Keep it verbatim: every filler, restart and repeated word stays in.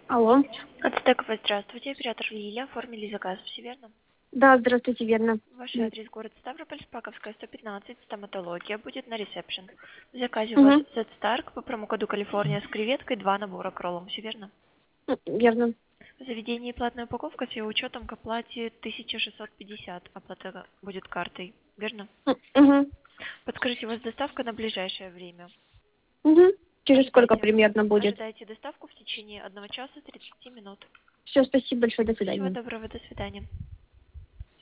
Алло. Ацтекова, здравствуйте. Оператор Лилия. Оформили заказ, все верно? Да, здравствуйте, верно. Ваш М, адрес город Ставрополь, Спаковская, сто пятнадцать. Стоматология будет на ресепшн. В заказе у вас мгм, Z-Stark по промокоду Калифорния с креветкой, два набора к роллам, все верно? м, Верно. В заведении платная упаковка с ее учетом к оплате тысяча шестьсот пятьдесят. Оплата будет картой, верно? М, мгм, Подскажите, у вас доставка на ближайшее время? мгм. Через сколько Ожидайте. примерно будет? Ожидайте доставку в течение одного часа тридцати минут. Все, спасибо большое, до Всего свидания. доброго, до свидания.